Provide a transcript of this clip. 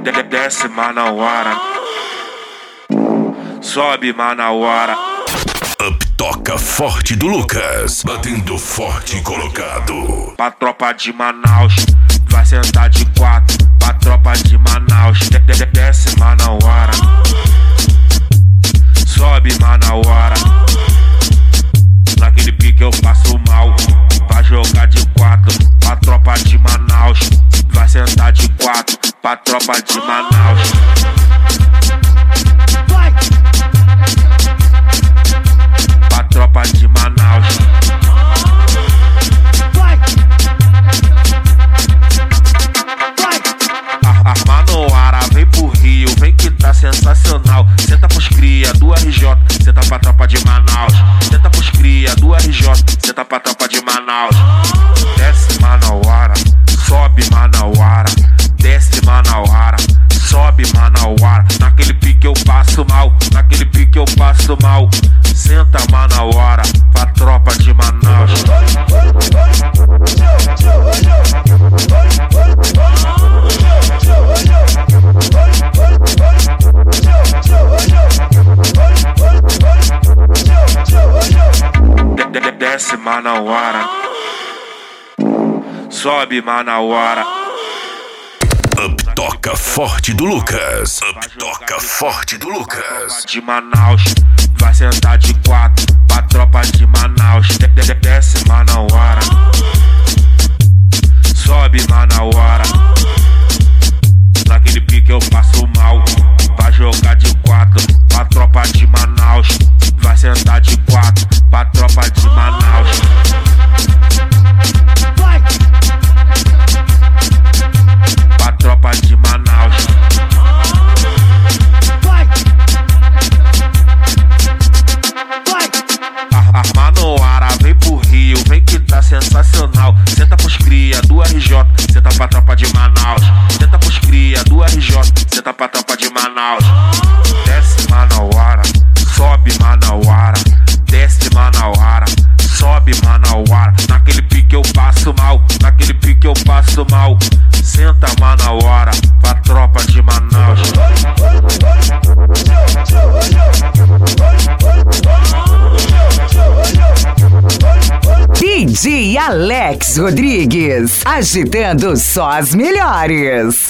Desce Manauara, sobe Manauara. Up toca forte do Lucas, batendo forte e colocado. Pra tropa de Manaus, vai sentar de quatro. Pra tropa de Manaus, desce Manauara, sobe Manauara. Naquele pique eu passo mal, vai jogar de quatro. Pra tropa de Manaus, vai sentar de quatro. Pra tropa de Manaus. Pra tropa de Manaus. A Manauara vem pro Rio, vem que tá sensacional. Senta pros cria do RJ, senta pra tropa de Manaus. Senta pros cria do RJ, senta pra tropa de Manaus. Desce Manauara, sobe Manauara. Desce Manauara, sobe Manauara. Naquele pique eu passo mal, naquele pique eu passo mal. Senta Manauara, pra tropa de Manaus. Desce Manauara, sobe Manauara. Up toca forte do Lucas. Up toca forte do Lucas. De Manaus, vai sentar de quatro. Pra tropa de Manaus, desce Manauara, sobe Manauara. Naquele pique eu passo mal, vai jogar de quatro. Pra tropa de Manaus, vai sentar de quatro. Pra tropa de Manaus. Pra tropa de Manaus. A Manauara vem pro Rio, vem que tá sensacional. Senta pros cria do RJ, senta pra tropa de Manaus. Senta pros cria do RJ, senta pra tropa de Manaus. Desce Manauara, sobe Manauara. Desce Manauara, sobe Manauara. Naquele pique eu passo mal, naquele pique eu passo mal. Senta Manauara, pra tropa de Manaus. DJ Alex Rodrigues, agitando só as melhores.